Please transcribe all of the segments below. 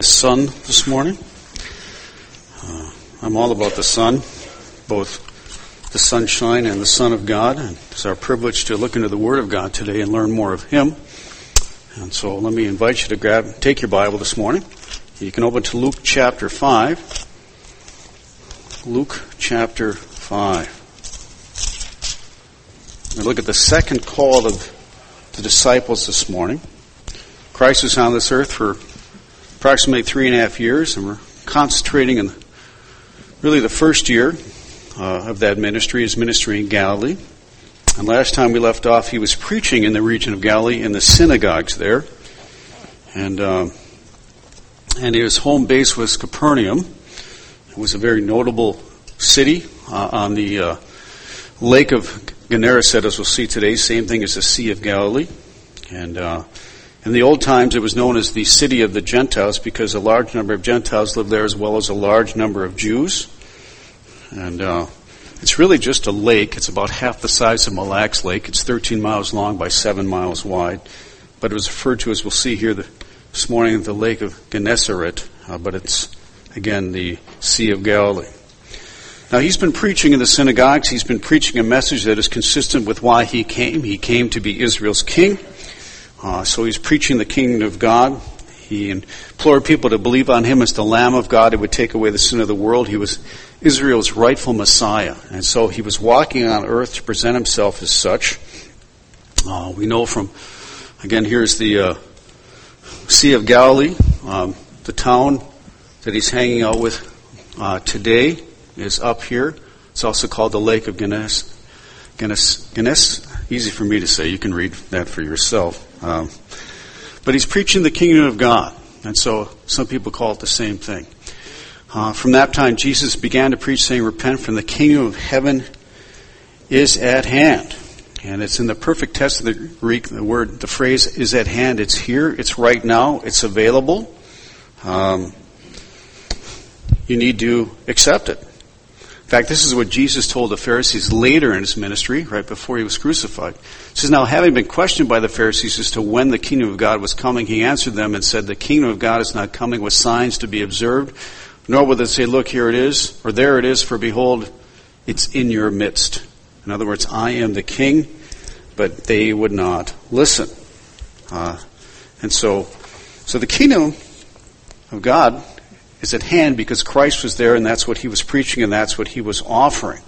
sun this morning. I'm all about the sun, both the sunshine and the Son of God. And it's our privilege to look into the Word of God today and learn more of Him. And so let me invite you to take your Bible this morning. You can open to Luke chapter 5. Luke chapter 5. We look at the second call of the disciples this morning. Christ was on this earth for approximately 3.5 years, and we're concentrating in really the first year of that ministry, his ministry in Galilee. And last time we left off, he was preaching in the region of Galilee in the synagogues there. And his home base was Capernaum. It was a very notable city on the Lake of Gennesaret, as we'll see today, same thing as the Sea of Galilee. And in the old times, it was known as the City of the Gentiles because a large number of Gentiles lived there as well as a large number of Jews. And it's really just a lake. It's about half the size of Mille Lacs Lake. It's 13 miles long by 7 miles wide. But it was referred to, as we'll see here this morning, the Lake of Gennesaret. But it's, again, the Sea of Galilee. Now, he's been preaching in the synagogues. He's been preaching a message that is consistent with why he came. He came to be Israel's king. So he's preaching the kingdom of God. He implored people to believe on him as the Lamb of God who would take away the sin of the world. He was Israel's rightful Messiah. And so he was walking on earth to present himself as such. We know from, again, here's the Sea of Galilee. The town that he's hanging out with today is up here. It's also called the Lake of Gennesaret. Easy for me to say. You can read that for yourself. But he's preaching the kingdom of God. And so some people call it the same thing. From that time, Jesus began to preach, saying, "Repent, for the kingdom of heaven is at hand." And it's in the perfect tense of the Greek. The phrase is at hand. It's here. It's right now. It's available. You need to accept it. In fact, this is what Jesus told the Pharisees later in his ministry, right before he was crucified. He says, "Now, having been questioned by the Pharisees as to when the kingdom of God was coming, he answered them and said, the kingdom of God is not coming with signs to be observed, nor will they say, look, here it is, or there it is, for behold, it's in your midst." In other words, I am the king, but they would not listen. And so the kingdom of God is at hand because Christ was there, and that's what he was preaching, and that's what he was offering.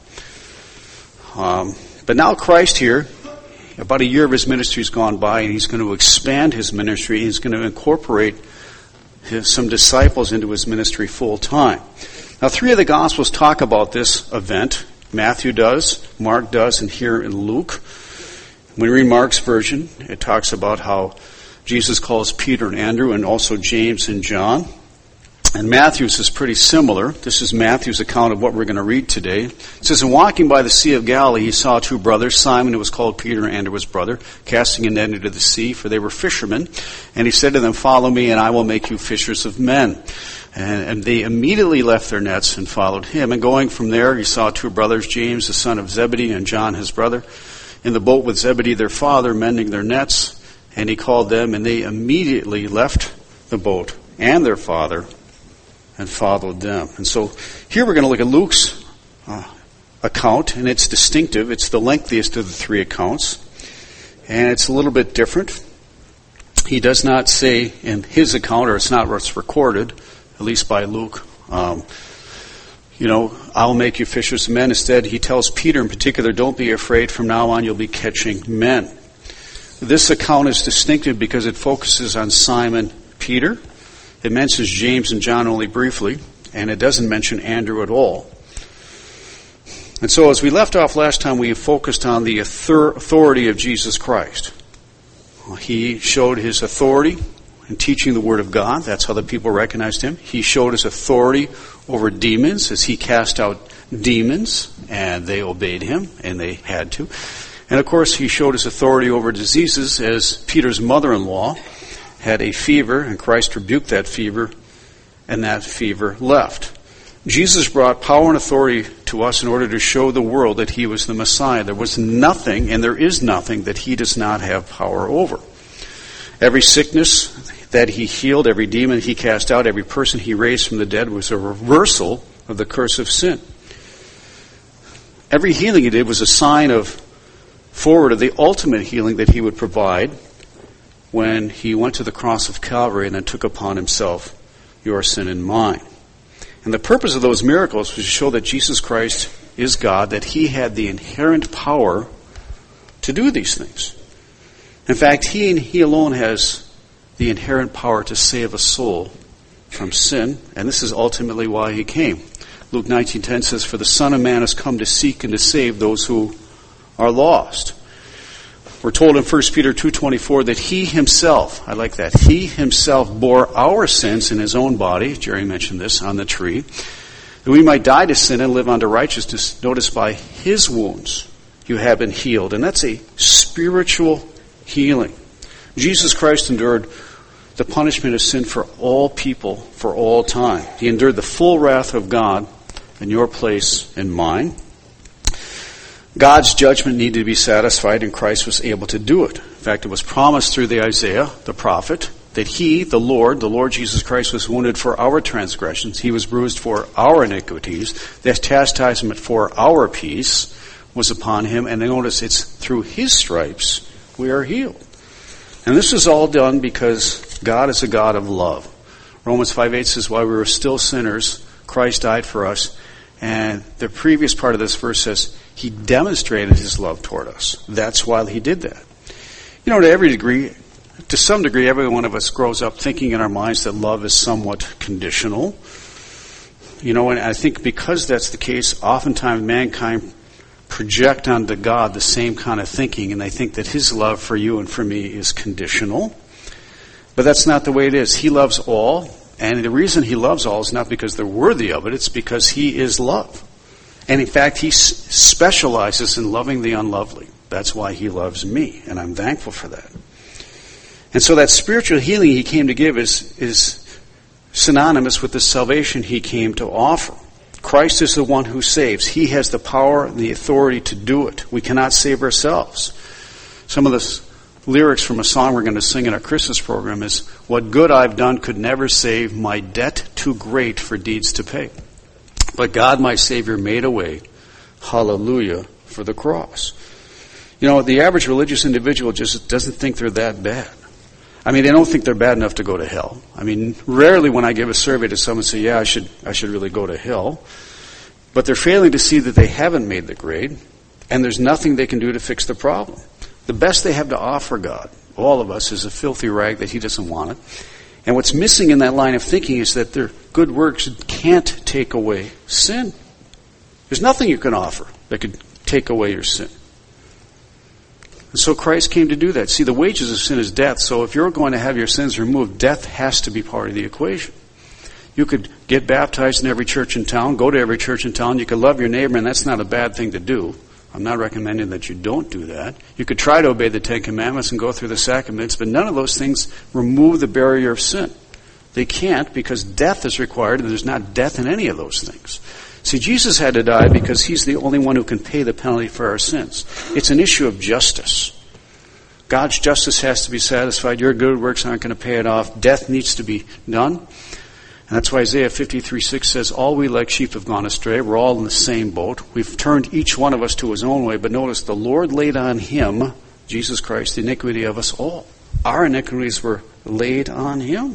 But now Christ here, about a year of his ministry has gone by, and he's going to expand his ministry. He's going to incorporate some disciples into his ministry full time. Now, 3 of the Gospels talk about this event. Matthew does, Mark does, and here in Luke. When we read Mark's version, it talks about how Jesus calls Peter and Andrew, and also James and John. And Matthew's is pretty similar. This is Matthew's account of what we're going to read today. It says, "In walking by the Sea of Galilee, he saw 2 brothers, Simon, who was called Peter, and Andrew his brother, casting a net into the sea, for they were fishermen. And he said to them, 'Follow me, and I will make you fishers of men.' And they immediately left their nets and followed him. And going from there, he saw 2 brothers, James, the son of Zebedee, and John his brother, in the boat with Zebedee their father, mending their nets. And he called them, and they immediately left the boat and their father and followed them." And so here we're going to look at Luke's account, and it's distinctive. It's the lengthiest of the 3 accounts, and it's a little bit different. He does not say in his account, or it's not what's recorded, at least by Luke, "I'll make you fishers of men." Instead, he tells Peter in particular, "Don't be afraid. From now on, you'll be catching men." This account is distinctive because it focuses on Simon Peter. It mentions James and John only briefly, and it doesn't mention Andrew at all. And so as we left off last time, we focused on the authority of Jesus Christ. He showed his authority in teaching the Word of God. That's how the people recognized him. He showed his authority over demons as he cast out demons, and they obeyed him, and they had to. And of course, he showed his authority over diseases as Peter's mother-in-law had a fever, and Christ rebuked that fever, and that fever left. Jesus brought power and authority to us in order to show the world that he was the Messiah. There was nothing, and there is nothing, that he does not have power over. Every sickness that he healed, every demon he cast out, every person he raised from the dead was a reversal of the curse of sin. Every healing he did was a sign of forward of the ultimate healing that he would provide when he went to the cross of Calvary and then took upon himself your sin and mine. And the purpose of those miracles was to show that Jesus Christ is God, that he had the inherent power to do these things. In fact, he and he alone has the inherent power to save a soul from sin, and this is ultimately why he came. Luke 19:10 says, "For the Son of Man has come to seek and to save those who are lost." We're told in 1 Peter 2:24 that he himself, I like that, he himself bore our sins in his own body, Jerry mentioned this, on the tree, that we might die to sin and live unto righteousness. Notice, by his wounds you have been healed. And that's a spiritual healing. Jesus Christ endured the punishment of sin for all people, for all time. He endured the full wrath of God in your place and mine. God's judgment needed to be satisfied, and Christ was able to do it. In fact, it was promised through the Isaiah, the prophet, that he, the Lord Jesus Christ, was wounded for our transgressions. He was bruised for our iniquities. The chastisement for our peace was upon him. And notice, it's through his stripes we are healed. And this is all done because God is a God of love. Romans 5:8 says, while we were still sinners, Christ died for us. And the previous part of this verse says, he demonstrated his love toward us. That's why he did that. You know, to some degree, every one of us grows up thinking in our minds that love is somewhat conditional. You know, and I think because that's the case, oftentimes mankind project onto God the same kind of thinking, and they think that his love for you and for me is conditional. But that's not the way it is. He loves all, and the reason he loves all is not because they're worthy of it, it's because he is love. And in fact, he specializes in loving the unlovely. That's why he loves me, and I'm thankful for that. And so that spiritual healing he came to give is synonymous with the salvation he came to offer. Christ is the one who saves. He has the power and the authority to do it. We cannot save ourselves. Some of the lyrics from a song we're going to sing in our Christmas program is, what good I've done could never save, my debt too great for deeds to pay. But God, my Savior, made a way. Hallelujah for the cross. You know, the average religious individual just doesn't think they're that bad. I mean, they don't think they're bad enough to go to hell. I mean, rarely when I give a survey to someone say, yeah, I should really go to hell. But they're failing to see that they haven't made the grade, and there's nothing they can do to fix the problem. The best they have to offer God, all of us, is a filthy rag that he doesn't want it. And what's missing in that line of thinking is that their good works can't take away sin. There's nothing you can offer that could take away your sin. And so Christ came to do that. See, the wages of sin is death, so if you're going to have your sins removed, death has to be part of the equation. You could get baptized in every church in town, go to every church in town, you could love your neighbor, and that's not a bad thing to do. I'm not recommending that you don't do that. You could try to obey the Ten Commandments and go through the sacraments, but none of those things remove the barrier of sin. They can't, because death is required, and there's not death in any of those things. See, Jesus had to die because he's the only one who can pay the penalty for our sins. It's an issue of justice. God's justice has to be satisfied. Your good works aren't going to pay it off. Death needs to be done. And that's why Isaiah 53:6 says, all we like sheep have gone astray. We're all in the same boat. We've turned each one of us to his own way. But notice, the Lord laid on him, Jesus Christ, the iniquity of us all. Our iniquities were laid on him.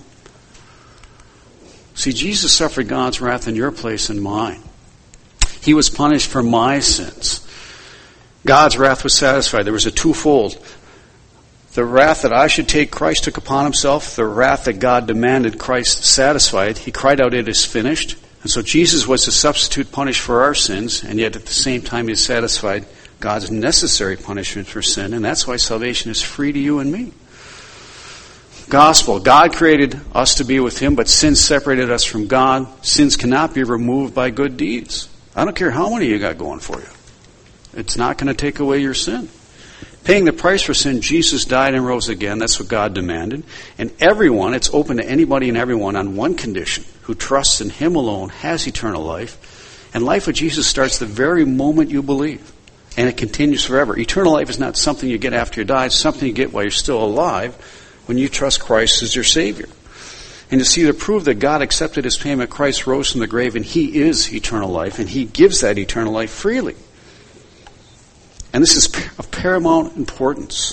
See, Jesus suffered God's wrath in your place and mine. He was punished for my sins. God's wrath was satisfied. There was a twofold. The wrath that I should take, Christ took upon himself. The wrath that God demanded, Christ satisfied. He cried out, it is finished. And so Jesus was the substitute punished for our sins, and yet at the same time he satisfied God's necessary punishment for sin. And that's why salvation is free to you and me. Gospel. God created us to be with him, but sin separated us from God. Sins cannot be removed by good deeds. I don't care how many you got going for you. It's not going to take away your sin. Paying the price for sin, Jesus died and rose again. That's what God demanded. And everyone, it's open to anybody and everyone on one condition, who trusts in him alone, has eternal life. And life with Jesus starts the very moment you believe. And it continues forever. Eternal life is not something you get after you die. It's something you get while you're still alive when you trust Christ as your Savior. And to see the proof that God accepted his payment, Christ rose from the grave, and he is eternal life, and he gives that eternal life freely. And this is of paramount importance.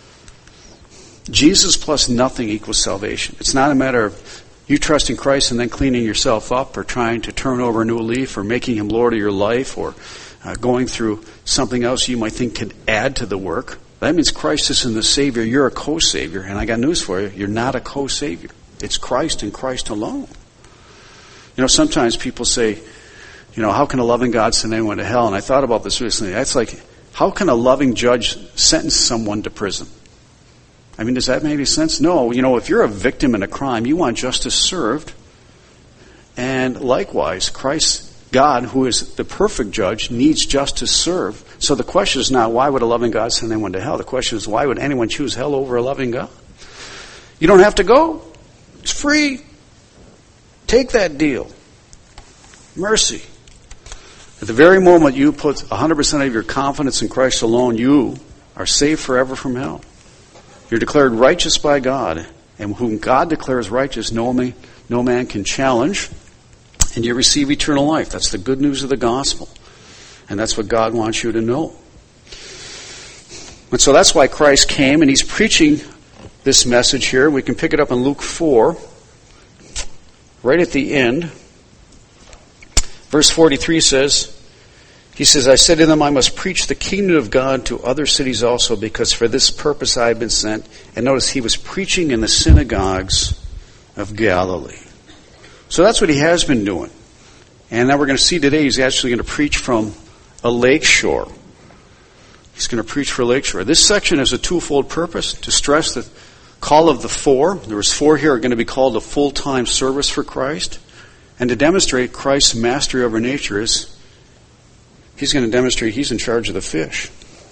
Jesus plus nothing equals salvation. It's not a matter of you trusting Christ and then cleaning yourself up, or trying to turn over a new leaf, or making him Lord of your life, or going through something else you might think could add to the work. That means Christ isn't the Savior. You're a co-Savior. And I got news for you. You're not a co-Savior. It's Christ and Christ alone. You know, sometimes people say, you know, how can a loving God send anyone to hell? And I thought about this recently. That's like, how can a loving judge sentence someone to prison? I mean, does that make any sense? No. You know, if you're a victim in a crime, you want justice served. And likewise, Christ, God, who is the perfect judge, needs justice served. So the question is not, why would a loving God send anyone to hell? The question is, why would anyone choose hell over a loving God? You don't have to go. It's free. Take that deal. Mercy. At the very moment you put 100% of your confidence in Christ alone, you are saved forever from hell. You're declared righteous by God, and whom God declares righteous, no man can challenge, and you receive eternal life. That's the good news of the gospel, and that's what God wants you to know. And so that's why Christ came, and he's preaching this message here. We can pick it up in Luke 4, right at the end. Verse 43 says, he says, I said to them, I must preach the kingdom of God to other cities also, because for this purpose I have been sent. And notice he was preaching in the synagogues of Galilee. So that's what he has been doing. And now we're going to see today he's actually going to preach from a lake shore. He's going to preach for a lake shore. This section has a twofold purpose: to stress the call of the four. There was four here are going to be called a full-time service for Christ. And to demonstrate Christ's mastery over nature is he's going to demonstrate he's in charge of the fish.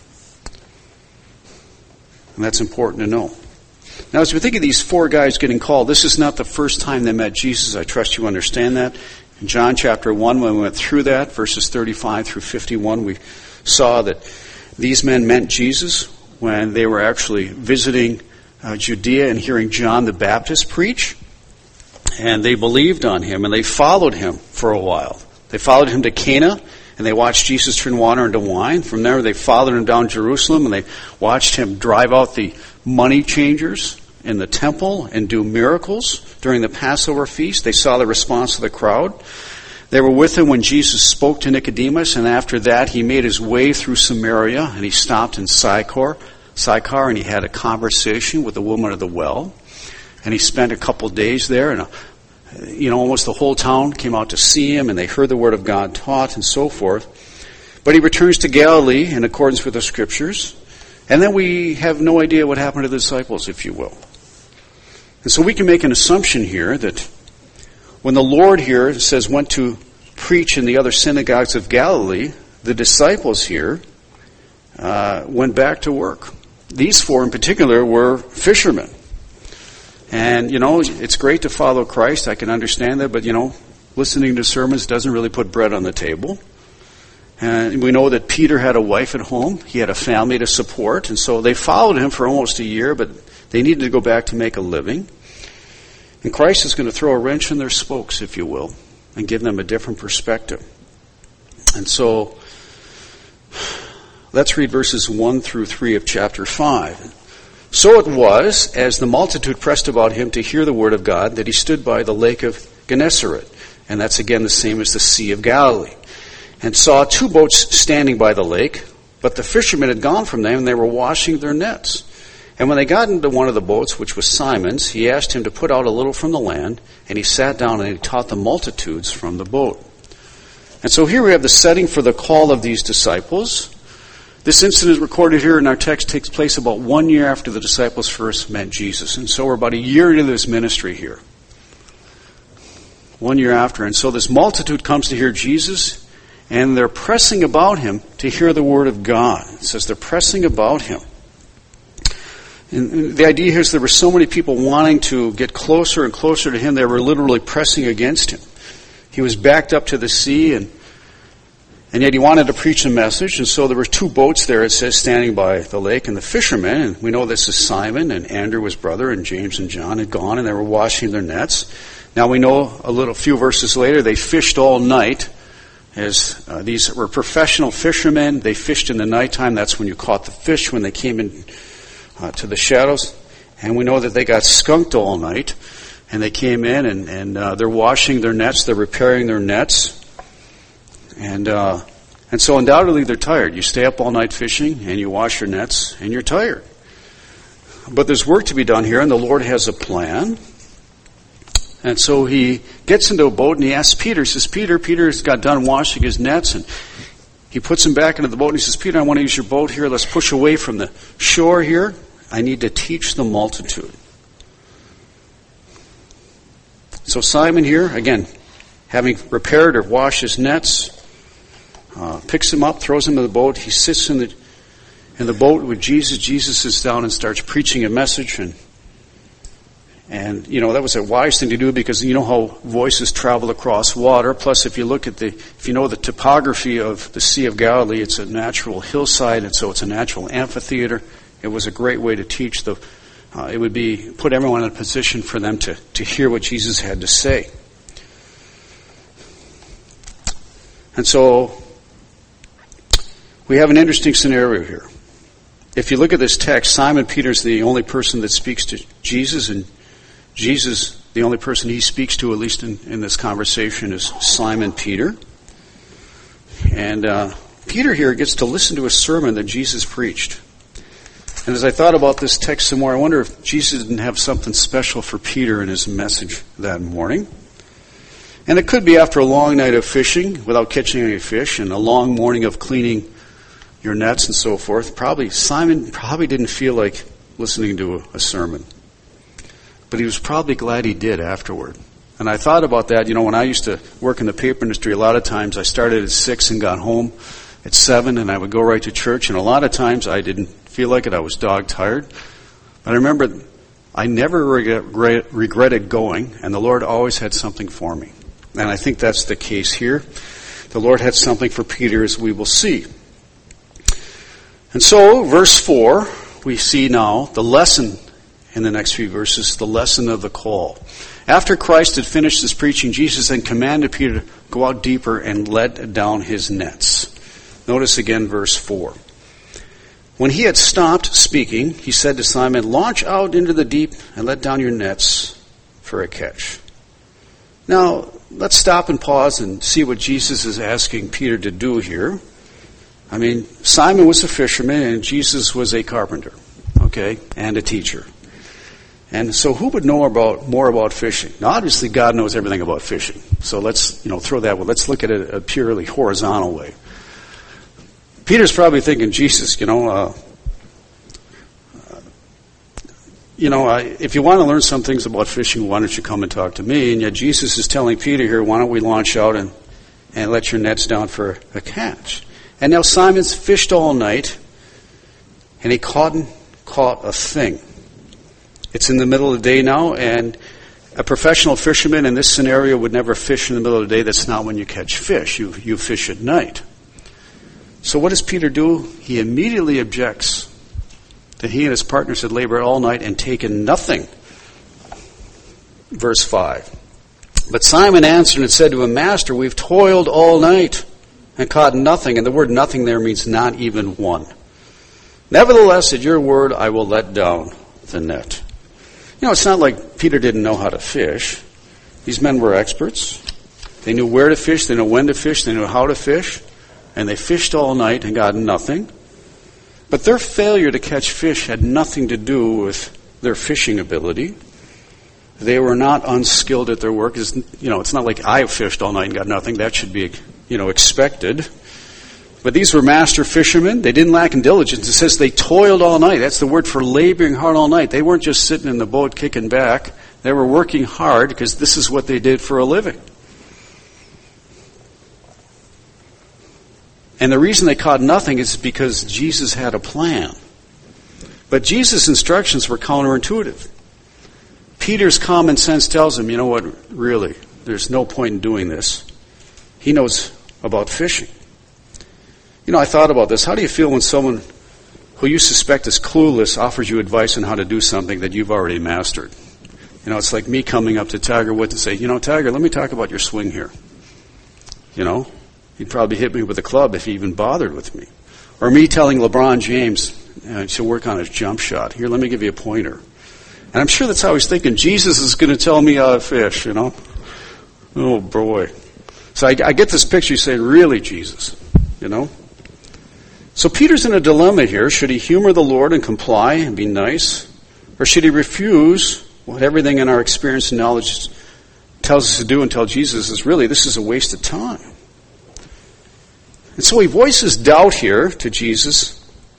And that's important to know. Now, as we think of these four guys getting called, this is not the first time they met Jesus. I trust you understand that. In John chapter 1, when we went through that, verses 35 through 51, we saw that these men met Jesus when they were actually visiting Judea and hearing John the Baptist preach. And they believed on him, and they followed him for a while. They followed him to Cana, and they watched Jesus turn water into wine. From there, they followed him down Jerusalem, and they watched him drive out the money changers in the temple and do miracles during the Passover feast. They saw the response of the crowd. They were with him when Jesus spoke to Nicodemus, and after that, he made his way through Samaria, and he stopped in Sychar, and he had a conversation with the woman of the well. And he spent a couple days there, and almost the whole town came out to see him, and they heard the word of God taught and so forth. But he returns to Galilee in accordance with the Scriptures, and then we have no idea what happened to the disciples, if you will. And so we can make an assumption here that when the Lord here says went to preach in the other synagogues of Galilee, the disciples here went back to work. These four in particular were fishermen. And, it's great to follow Christ. I can understand that. But, listening to sermons doesn't really put bread on the table. And we know that Peter had a wife at home. He had a family to support. And so they followed him for almost a year, but they needed to go back to make a living. And Christ is going to throw a wrench in their spokes, if you will, and give them a different perspective. And so let's read verses 1 through 3 of chapter 5. So it was, as the multitude pressed about him to hear the word of God, that he stood by the lake of Gennesaret, and that's again the same as the Sea of Galilee, and saw two boats standing by the lake, but the fishermen had gone from them, and they were washing their nets. And when they got into one of the boats, which was Simon's, he asked him to put out a little from the land, and he sat down and he taught the multitudes from the boat. And so here we have the setting for the call of these disciples. This incident recorded here in our text takes place about 1 year after the disciples first met Jesus. And so we're about a year into this ministry here. 1 year after. And so this multitude comes to hear Jesus, and they're pressing about him to hear the word of God. It says they're pressing about him. And the idea here is there were so many people wanting to get closer and closer to him, they were literally pressing against him. He was backed up to the sea, and And yet he wanted to preach a message, and so there were two boats there, it says, standing by the lake, and the fishermen, and we know this is Simon and Andrew, his brother, and James and John had gone, and they were washing their nets. Now we know a few verses later, they fished all night, as these were professional fishermen. They fished in the nighttime. That's when you caught the fish, when they came in to the shadows. And we know that they got skunked all night, and they came in, and they're washing their nets, they're repairing their nets. And so undoubtedly they're tired. You stay up all night fishing and you wash your nets and you're tired. But there's work to be done here, and the Lord has a plan. And so he gets into a boat and he asks Peter, he says, Peter's got done washing his nets, and he puts him back into the boat and he says, Peter, I want to use your boat here. Let's push away from the shore here. I need to teach the multitude. So Simon here, again, having repaired or washed his nets, picks him up, throws him in the boat. He sits in the boat with Jesus. Jesus sits down and starts preaching a message. And that was a wise thing to do, because you know how voices travel across water. Plus, if you know the topography of the Sea of Galilee, it's a natural hillside, and so it's a natural amphitheater. It was a great way to teach. It would put everyone in a position for them to hear what Jesus had to say. And so we have an interesting scenario here. If you look at this text, Simon Peter's the only person that speaks to Jesus, and Jesus, the only person he speaks to, at least in this conversation, is Simon Peter. And Peter here gets to listen to a sermon that Jesus preached. And as I thought about this text some more, I wonder if Jesus didn't have something special for Peter in his message that morning. And it could be after a long night of fishing without catching any fish, and a long morning of cleaning your nets and so forth. Simon probably didn't feel like listening to a sermon. But he was probably glad he did afterward. And I thought about that. When I used to work in the paper industry, a lot of times I started at 6 and got home at 7, and I would go right to church. And a lot of times I didn't feel like it. I was dog tired. But I remember I never regretted going, and the Lord always had something for me. And I think that's the case here. The Lord had something for Peter, as we will see. And so, verse 4, we see now the lesson in the next few verses, the lesson of the call. After Christ had finished his preaching, Jesus then commanded Peter to go out deeper and let down his nets. Notice again verse 4. When he had stopped speaking, he said to Simon, "Launch out into the deep and let down your nets for a catch." Now, let's stop and pause and see what Jesus is asking Peter to do here. Simon was a fisherman and Jesus was a carpenter, and a teacher. And so who would know more about fishing? Now, obviously, God knows everything about fishing. So let's, throw that. Let's look at it a purely horizontal way. Peter's probably thinking, Jesus, if you want to learn some things about fishing, why don't you come and talk to me? And yet Jesus is telling Peter here, why don't we launch out and let your nets down for a catch? And now Simon's fished all night, and he caught a thing. It's in the middle of the day now, and a professional fisherman in this scenario would never fish in the middle of the day. That's not when you catch fish. You fish at night. So what does Peter do? He immediately objects that he and his partners had labored all night and taken nothing. Verse 5. But Simon answered and said to him, "Master, we've toiled all night and caught nothing." And the word nothing there means not even one. "Nevertheless, at your word, I will let down the net." It's not like Peter didn't know how to fish. These men were experts. They knew where to fish, they knew when to fish, they knew how to fish. And they fished all night and got nothing. But their failure to catch fish had nothing to do with their fishing ability. They were not unskilled at their work. It's not like I fished all night and got nothing. That should be, expected. But these were master fishermen. They didn't lack in diligence. It says they toiled all night. That's the word for laboring hard all night. They weren't just sitting in the boat kicking back. They were working hard because this is what they did for a living. And the reason they caught nothing is because Jesus had a plan. But Jesus' instructions were counterintuitive. Peter's common sense tells him, really, there's no point in doing this. He knows about fishing. I thought about this. How do you feel when someone who you suspect is clueless offers you advice on how to do something that you've already mastered? It's like me coming up to Tiger Woods and say, Tiger, let me talk about your swing here. He'd probably hit me with a club if he even bothered with me. Or me telling LeBron James to work on his jump shot. Here, let me give you a pointer. And I'm sure that's how he's thinking. Jesus is going to tell me how to fish, Oh, boy. So I get this picture saying, really, Jesus? So Peter's in a dilemma here. Should he humor the Lord and comply and be nice? Or should he refuse what everything in our experience and knowledge tells us to do and tell Jesus this is a waste of time? And so he voices doubt here to Jesus.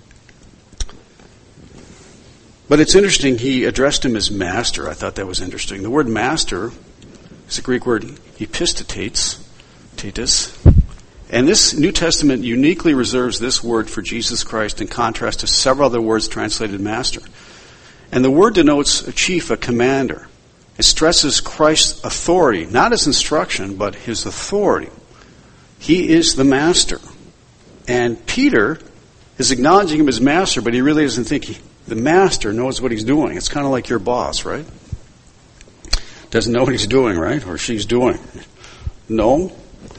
But it's interesting, he addressed him as master. I thought that was interesting. The word master is a Greek word, epistates, and this New Testament uniquely reserves this word for Jesus Christ in contrast to several other words translated master. And the word denotes a chief, a commander. It stresses Christ's authority, not his instruction, but his authority. He is the master. And Peter is acknowledging him as master, but he really doesn't think the master knows what he's doing. It's kind of like your boss, right? Doesn't know what he's doing, right? Or she's doing. No.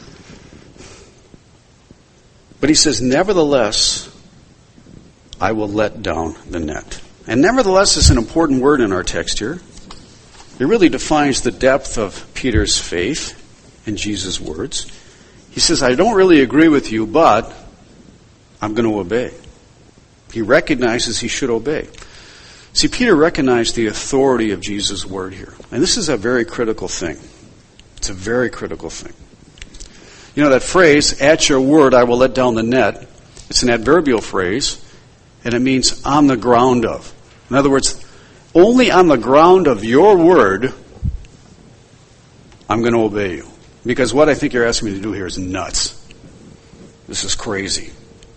But he says, nevertheless, I will let down the net. And nevertheless is an important word in our text here. It really defines the depth of Peter's faith in Jesus' words. He says, I don't really agree with you, but I'm going to obey. He recognizes he should obey. See, Peter recognized the authority of Jesus' word here. And this is a very critical thing. It's a very critical thing. That phrase, at your word I will let down the net, it's an adverbial phrase, and it means on the ground of. In other words, only on the ground of your word, I'm going to obey you. Because what I think you're asking me to do here is nuts. This is crazy.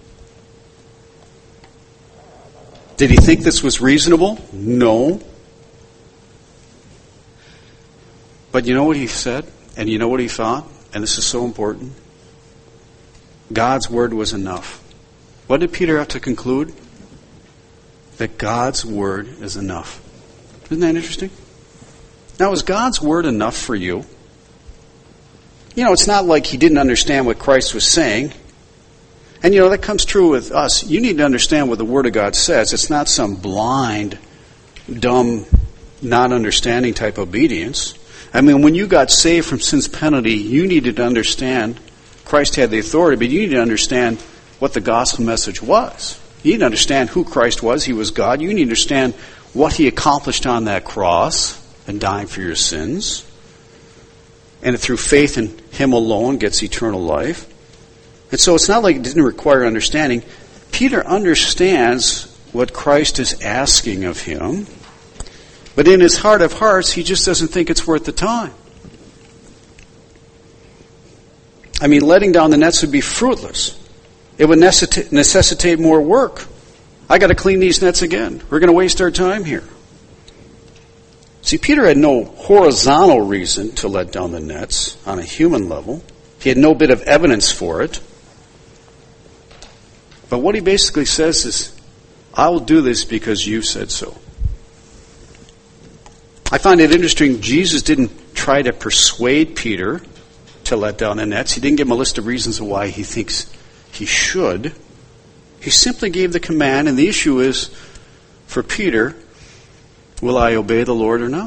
Did he think this was reasonable? No. But you know what he said? And you know what he thought? And this is so important. God's word was enough. What did Peter have to conclude? That God's word is enough. Isn't that interesting? Now, is God's word enough for you? It's not like he didn't understand what Christ was saying. And that comes true with us. You need to understand what the Word of God says. It's not some blind, dumb, not understanding type obedience. I mean, when you got saved from sin's penalty, you needed to understand Christ had the authority, but you need to understand what the gospel message was. You need to understand who Christ was. He was God. You need to understand what he accomplished on that cross and dying for your sins. And through faith in him alone gets eternal life. And so it's not like it didn't require understanding. Peter understands what Christ is asking of him, but in his heart of hearts, he just doesn't think it's worth the time. I mean, letting down the nets would be fruitless. It would necessitate more work. I got to clean these nets again. We're going to waste our time here. See, Peter had no horizontal reason to let down the nets on a human level. He had no bit of evidence for it. But what he basically says is, I will do this because you said so. I find it interesting, Jesus didn't try to persuade Peter to let down the nets. He didn't give him a list of reasons of why he thinks he should. He simply gave the command, and the issue is, for Peter, will I obey the Lord or not?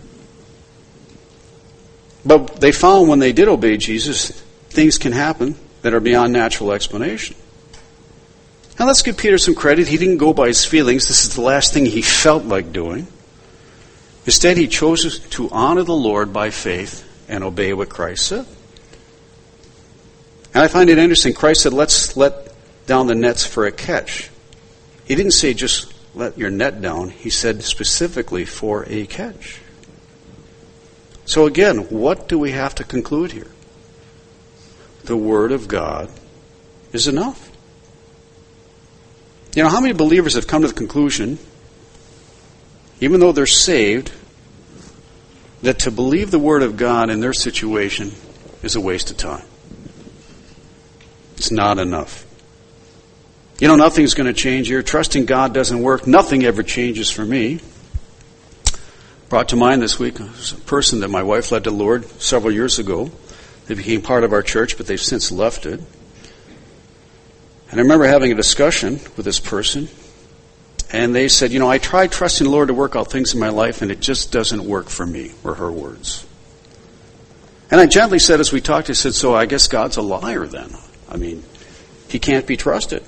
But they found when they did obey Jesus, things can happen that are beyond natural explanation. Now let's give Peter some credit. He didn't go by his feelings. This is the last thing he felt like doing. Instead, he chose to honor the Lord by faith and obey what Christ said. And I find it interesting. Christ said, let's let down the nets for a catch. He didn't say just let your net down. He said specifically for a catch. So again, what do we have to conclude here? The Word of God is enough. You know, how many believers have come to the conclusion, even though they're saved, that to believe the Word of God in their situation is a waste of time? It's not enough. Nothing's going to change here. Trusting God doesn't work. Nothing ever changes for me. Brought to mind this week was a person that my wife led to the Lord several years ago. They became part of our church, but they've since left it. And I remember having a discussion with this person, and they said, I tried trusting the Lord to work out things in my life, and it just doesn't work for me, were her words. And I gently said, as we talked, I said, so I guess God's a liar then. He can't be trusted.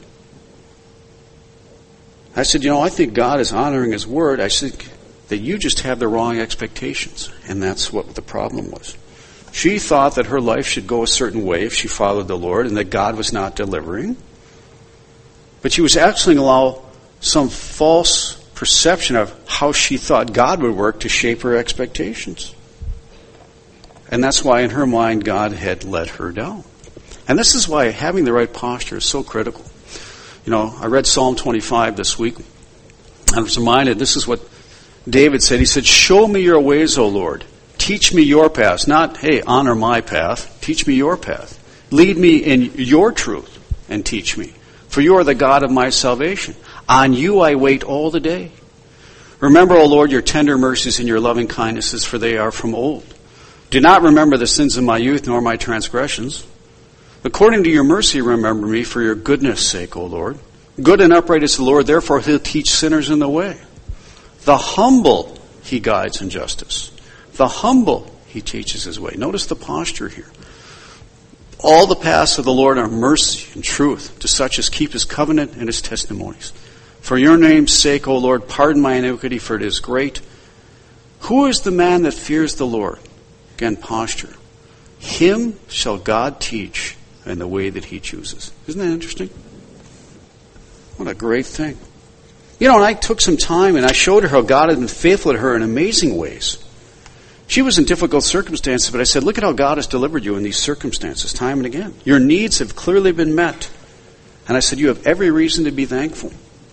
I said, I think God is honoring His word. I said that you just have the wrong expectations. And that's what the problem was. She thought that her life should go a certain way if she followed the Lord and that God was not delivering. But she was actually allowing some false perception of how she thought God would work to shape her expectations. And that's why in her mind God had let her down. And this is why having the right posture is so critical. I read Psalm 25 this week. I was reminded, this is what David said. He said, show me your ways, O Lord. Teach me your paths. Not, hey, honor my path. Teach me your path. Lead me in your truth and teach me. For you are the God of my salvation. On you I wait all the day. Remember, O Lord, your tender mercies and your loving kindnesses, for they are from old. Do not remember the sins of my youth, nor my transgressions. According to your mercy, remember me for your goodness' sake, O Lord. Good and upright is the Lord, therefore He'll teach sinners in the way. The humble He guides in justice. The humble He teaches His way. Notice the posture here. All the paths of the Lord are mercy and truth to such as keep His covenant and His testimonies. For your name's sake, O Lord, pardon my iniquity, for it is great. Who is the man that fears the Lord? Again, posture. Him shall God teach in the way that He chooses. Isn't that interesting? What a great thing. And I took some time and I showed her how God had been faithful to her in amazing ways. She was in difficult circumstances, but I said, look at how God has delivered you in these circumstances time and again. Your needs have clearly been met. And I said, you have every reason to be thankful.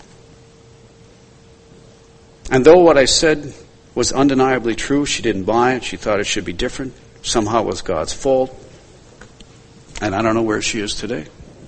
And though what I said was undeniably true, she didn't buy it. She thought it should be different. Somehow it was God's fault. And I don't know where she is today.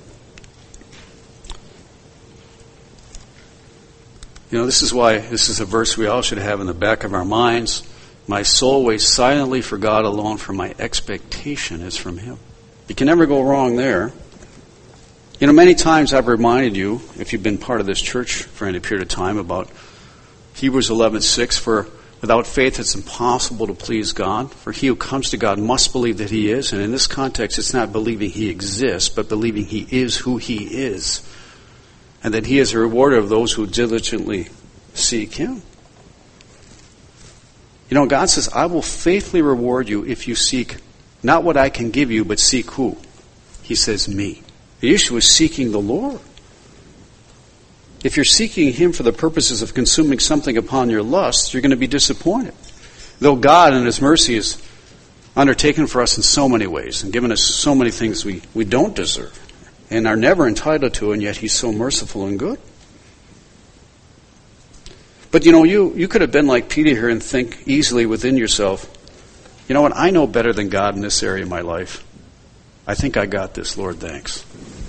This is why this is a verse we all should have in the back of our minds. My soul waits silently for God alone, for my expectation is from Him. You can never go wrong there. Many times I've reminded you, if you've been part of this church for any period of time, about Hebrews 11:6, for without faith it's impossible to please God. For he who comes to God must believe that He is. And in this context, it's not believing He exists, but believing He is who He is. And that He is a rewarder of those who diligently seek Him. God says, I will faithfully reward you if you seek not what I can give you, but seek who? He says, me. The issue is seeking the Lord. If you're seeking Him for the purposes of consuming something upon your lust, you're going to be disappointed. Though God in His mercy has undertaken for us in so many ways and given us so many things we don't deserve and are never entitled to, and yet He's so merciful and good. But you could have been like Peter here and think easily within yourself, you know what, I know better than God in this area of my life. I think I got this, Lord, thanks.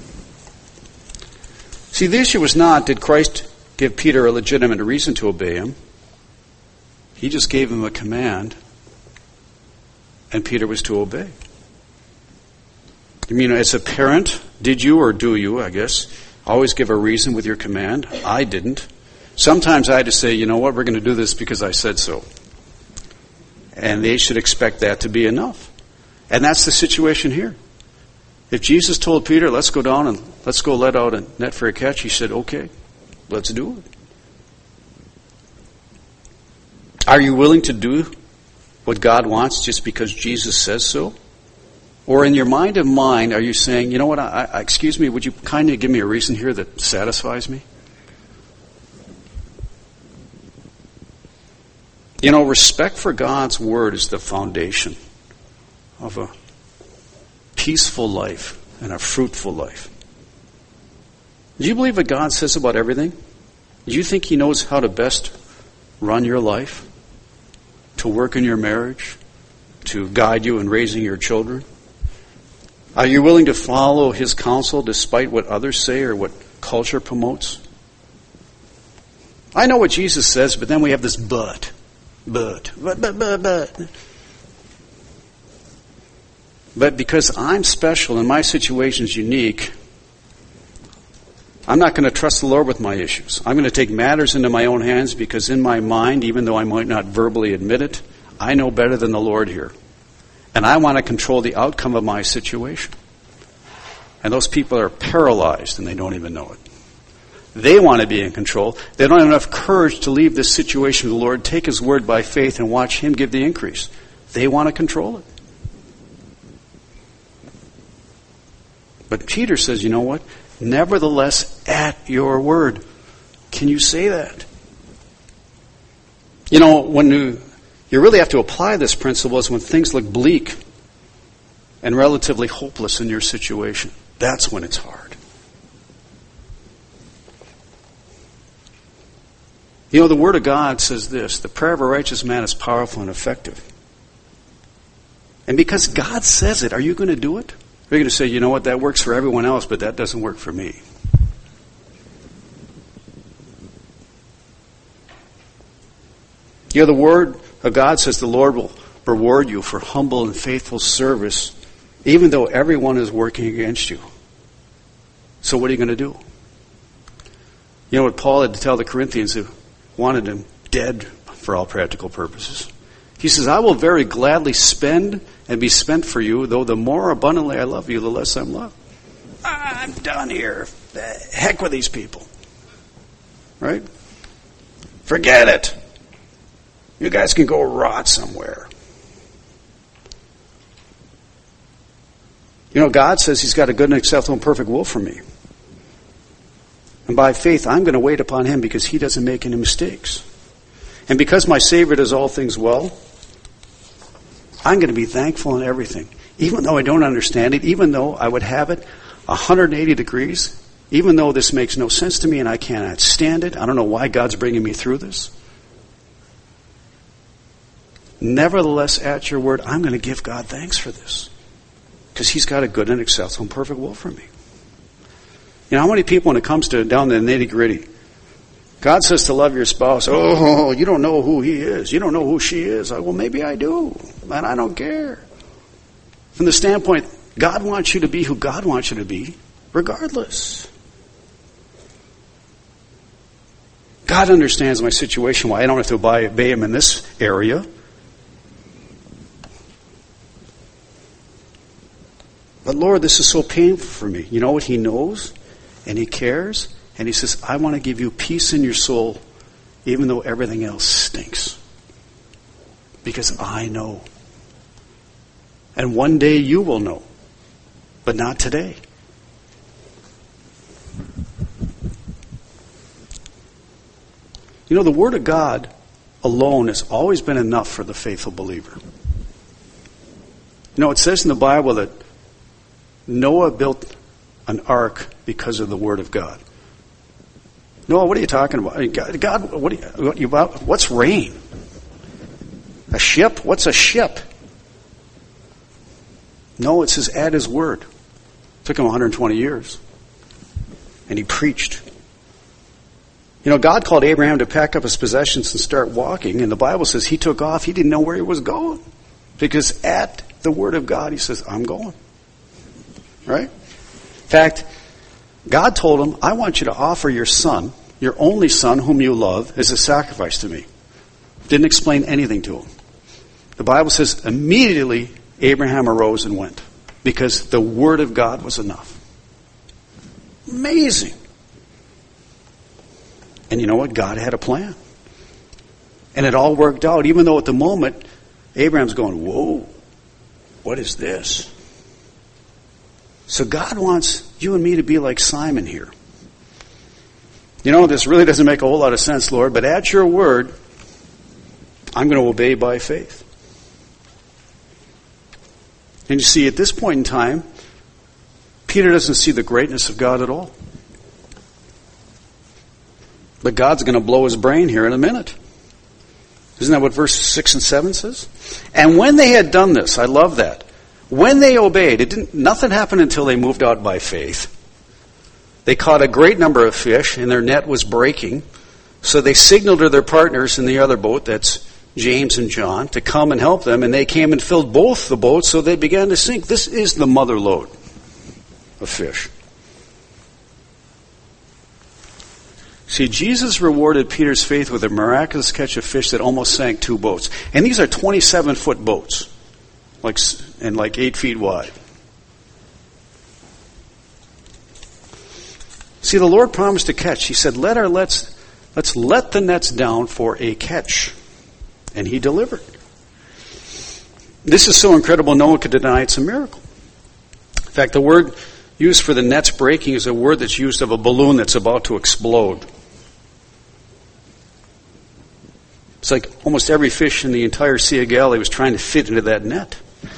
See, the issue was not, did Christ give Peter a legitimate reason to obey Him? He just gave him a command, and Peter was to obey. As a parent, did you or do you, I guess, always give a reason with your command? I didn't. Sometimes I had to say, you know what, we're going to do this because I said so. And they should expect that to be enough. And that's the situation here. If Jesus told Peter, let's go down and let's go let out a net for a catch, he said, okay, let's do it. Are you willing to do what God wants just because Jesus says so? Or in your mind of mind, are you saying, you know what, excuse me, would you kindly give me a reason here that satisfies me? Respect for God's word is the foundation of a peaceful life and a fruitful life. Do you believe what God says about everything? Do you think He knows how to best run your life? To work in your marriage? To guide you in raising your children? Are you willing to follow His counsel despite what others say or what culture promotes. I know what Jesus says, but then we have this but. But because I'm special and my situation's unique, I'm not going to trust the Lord with my issues. I'm going to take matters into my own hands because in my mind, even though I might not verbally admit it, I know better than the Lord here. And I want to control the outcome of my situation. And those people are paralyzed and they don't even know it. They want to be in control. They don't have enough courage to leave this situation with the Lord, take His word by faith, and watch Him give the increase. They want to control it. But Peter says, you know what? Nevertheless, at your word. Can you say that? You know, when you really have to apply this principle is when things look bleak and relatively hopeless in your situation. That's when it's hard. You know, the Word of God says this: the prayer of a righteous man is powerful and effective. And because God says it, are you going to do it? Or are you going to say, you know what, that works for everyone else, but that doesn't work for me? You know, the Word of God says the Lord will reward you for humble and faithful service, even though everyone is working against you. So what are you going to do? You know what Paul had to tell the Corinthians who wanted him dead for all practical purposes? He says, I will very gladly spend and be spent for you, though the more abundantly I love you, the less I'm loved. I'm done here. The heck with these people. Right? Forget it. You guys can go rot somewhere. You know, God says He's got a good and acceptable and perfect will for me. And by faith, I'm going to wait upon Him because He doesn't make any mistakes. And because my Savior does all things well, I'm going to be thankful in everything. Even though I don't understand it, even though I would have it 180 degrees, even though this makes no sense to me and I cannot stand it, I don't know why God's bringing me through this. Nevertheless, at your word, I'm going to give God thanks for this. Because He's got a good and acceptable and perfect will for me. You know, how many people, when it comes to down to the nitty-gritty, God says to love your spouse, oh, you don't know who he is. You don't know who she is. Well, maybe I do, and I don't care. From the standpoint, God wants you to be who God wants you to be, regardless. God understands my situation, why I don't have to obey Him in this area. But Lord, this is so painful for me. You know what? He knows, and He cares, and He says, I want to give you peace in your soul, even though everything else stinks. Because I know. And one day you will know, but not today. You know, the Word of God alone has always been enough for the faithful believer. You know, it says in the Bible that Noah built an ark because of the Word of God. Noah, what are you talking about? God, what are you about? What's rain? A ship? What's a ship? No, it says add His Word. It took him 120 years. And he preached. You know, God called Abraham to pack up his possessions and start walking. And the Bible says he took off. He didn't know where he was going. Because at the Word of God, He says, I'm going. Right? In fact, God told him, I want you to offer your son, your only son whom you love, as a sacrifice to me. Didn't explain anything to him. The Bible says immediately Abraham arose and went because the Word of God was enough. Amazing. And you know what? God had a plan. And it all worked out, even though at the moment Abraham's going, whoa, what is this? So God wants you and me to be like Simon here. You know, this really doesn't make a whole lot of sense, Lord, but at your word, I'm going to obey by faith. And you see, at this point in time, Peter doesn't see the greatness of God at all. But God's going to blow his brain here in a minute. Isn't that what verse 6 and 7 says? And when they had done this, I love that. When they obeyed, nothing happened until they moved out by faith. They caught a great number of fish, and their net was breaking. So they signaled to their partners in the other boat, that's James and John, to come and help them, and they came and filled both the boats, so they began to sink. This is the mother lode of fish. See, Jesus rewarded Peter's faith with a miraculous catch of fish that almost sank 2 boats. And these are 27-foot boats, like 8 feet wide. See, the Lord promised to catch. He said, let's let the nets down for a catch. And he delivered. This is so incredible, no one could deny it's a miracle. In fact, the word used for the nets breaking is a word that's used of a balloon that's about to explode. It's like almost every fish in the entire Sea of Galilee was trying to fit into that net.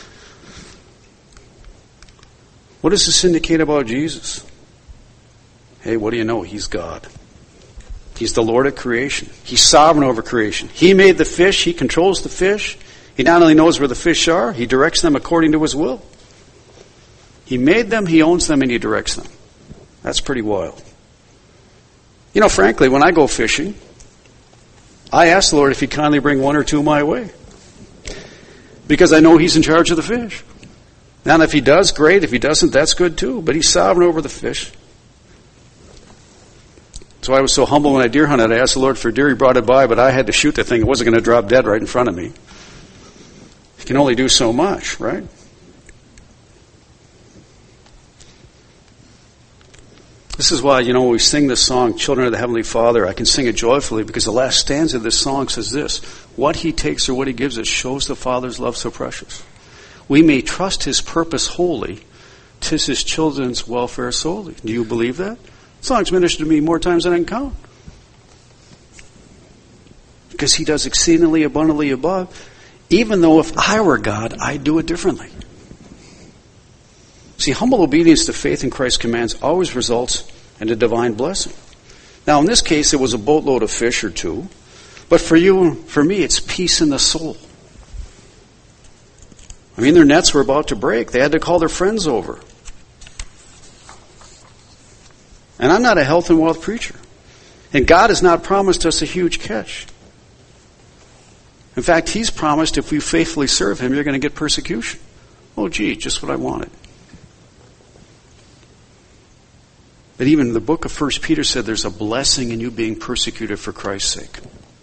What does this indicate about Jesus? Hey, what do you know? He's God. He's the Lord of creation. He's sovereign over creation. He made the fish. He controls the fish. He not only knows where the fish are, he directs them according to his will. He made them, he owns them, and he directs them. That's pretty wild. You know, frankly, when I go fishing, I ask the Lord if he'd kindly bring 1 or 2 my way. Because I know he's in charge of the fish. And if he does, great. If he doesn't, that's good too. But he's sovereign over the fish. So I was so humble when I deer hunted. I asked the Lord for a deer. He brought it by, but I had to shoot the thing. It wasn't going to drop dead right in front of me. He can only do so much, right? This is why, when we sing this song, Children of the Heavenly Father, I can sing it joyfully because the last stanza of this song says this: what he takes or what he gives us shows the Father's love so precious. We may trust his purpose wholly, 'tis his children's welfare solely. Do you believe that? The song's ministered to me more times than I can count. Because he does exceedingly abundantly above, even though if I were God, I'd do it differently. See, humble obedience to faith in Christ's commands always results in a divine blessing. Now, in this case, it was a boatload of fish or 2. But for you and for me, it's peace in the soul. I mean, their nets were about to break. They had to call their friends over. And I'm not a health and wealth preacher. And God has not promised us a huge catch. In fact, he's promised if we faithfully serve him, you're going to get persecution. Oh, gee, just what I wanted. But even the book of 1 Peter said there's a blessing in you being persecuted for Christ's sake.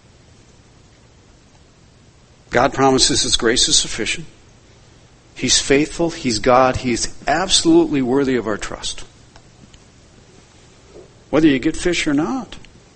God promises his grace is sufficient. He's faithful. He's God. He's absolutely worthy of our trust. Whether you get fish or not.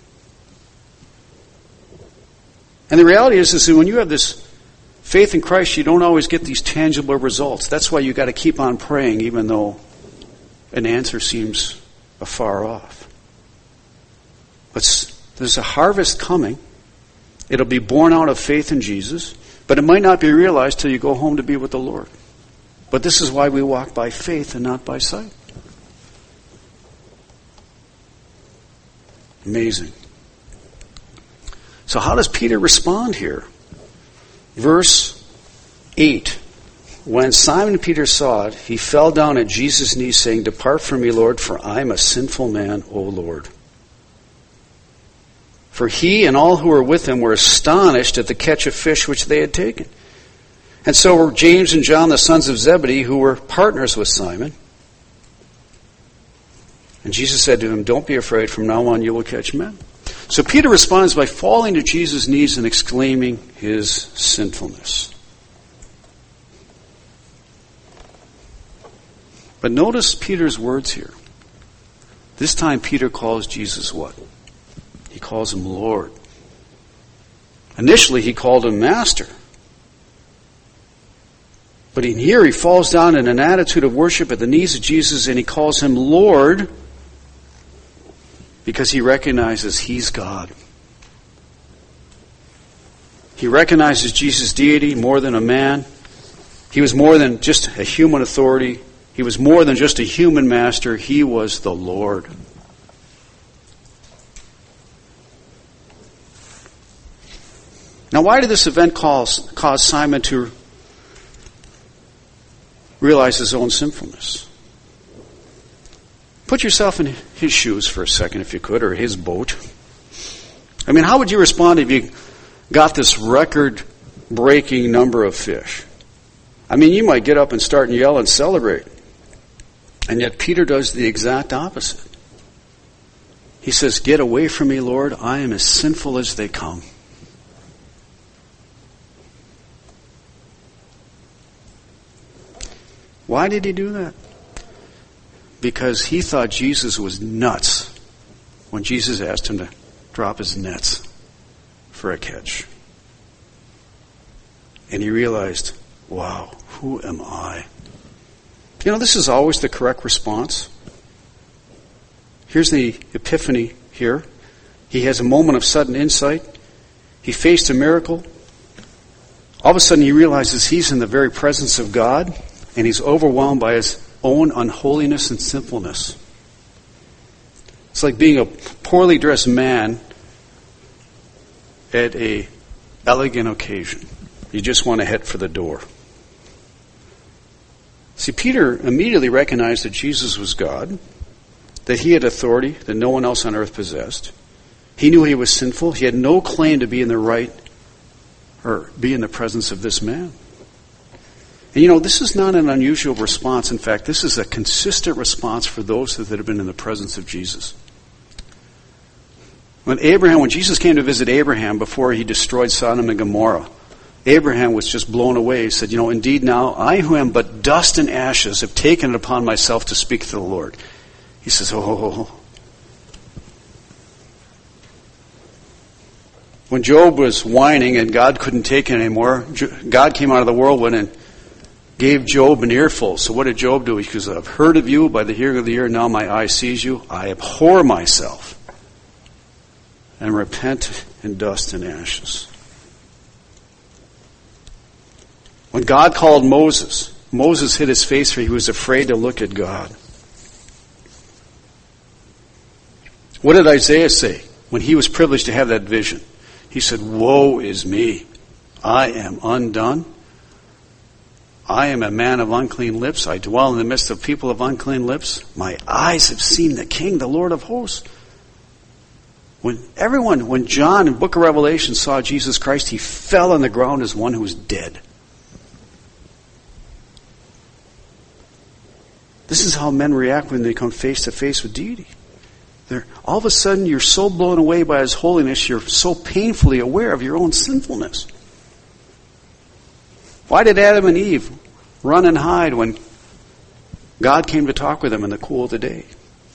And the reality is that when you have this faith in Christ, you don't always get these tangible results. That's why you've got to keep on praying, even though an answer seems afar off. But there's a harvest coming. It'll be born out of faith in Jesus, but it might not be realized till you go home to be with the Lord. But this is why we walk by faith and not by sight. Amazing. So how does Peter respond here? Verse 8. When Simon Peter saw it, he fell down at Jesus' knees, saying, "Depart from me, Lord, for I am a sinful man, O Lord." For he and all who were with him were astonished at the catch of fish which they had taken. And so were James and John, the sons of Zebedee, who were partners with Simon. And Jesus said to him, "Don't be afraid. From now on you will catch men." So Peter responds by falling to Jesus' knees and exclaiming his sinfulness. But notice Peter's words here. This time Peter calls Jesus what? He calls him Lord. Initially he called him Master. But in here he falls down in an attitude of worship at the knees of Jesus and he calls him Lord because he recognizes he's God. He recognizes Jesus' deity more than a man. He was more than just a human authority. He was more than just a human master. He was the Lord. Now, why did this event cause Simon to realize his own sinfulness? Put yourself in his shoes for a second, if you could, or his boat. I mean, how would you respond if you got this record-breaking number of fish? I mean, you might get up and start and yell and celebrate. And yet Peter does the exact opposite. He says, "Get away from me, Lord. I am as sinful as they come." Why did he do that? Because he thought Jesus was nuts when Jesus asked him to drop his nets for a catch. And he realized, wow, who am I? You know, this is always the correct response. Here's the epiphany here. He has a moment of sudden insight. He faced a miracle. All of a sudden he realizes he's in the very presence of God, and he's overwhelmed by his own unholiness and sinfulness. It's like being a poorly dressed man at an elegant occasion. You just want to head for the door. See, Peter immediately recognized that Jesus was God, that he had authority that no one else on earth possessed. He knew he was sinful. He had no claim to be in the right or be in the presence of this man. And you know, this is not an unusual response. In fact, this is a consistent response for those that have been in the presence of Jesus. When Jesus came to visit Abraham before he destroyed Sodom and Gomorrah, Abraham was just blown away. He said, "You know, indeed now, I who am but dust and ashes have taken it upon myself to speak to the Lord." He says, oh. When Job was whining and God couldn't take it anymore, God came out of the whirlwind and gave Job an earful. So what did Job do? He says, "I've heard of you by the hearing of the ear, now my eye sees you. I abhor myself and repent in dust and ashes." When God called Moses, Moses hid his face for he was afraid to look at God. What did Isaiah say when he was privileged to have that vision? He said, "Woe is me. I am undone. I am a man of unclean lips. I dwell in the midst of people of unclean lips. My eyes have seen the King, the Lord of hosts." When John in the book of Revelation saw Jesus Christ, he fell on the ground as one who was dead. This is how men react when they come face to face with deity. All of a sudden, you're so blown away by his holiness, you're so painfully aware of your own sinfulness. Why did Adam and Eve run and hide when God came to talk with them in the cool of the day?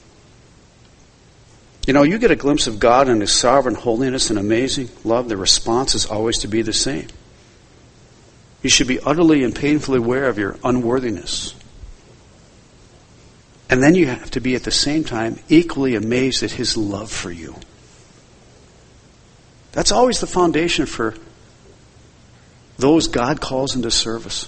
You know, you get a glimpse of God and his sovereign holiness and amazing love, the response is always to be the same. You should be utterly and painfully aware of your unworthiness. And then you have to be at the same time equally amazed at his love for you. That's always the foundation for those God calls into service.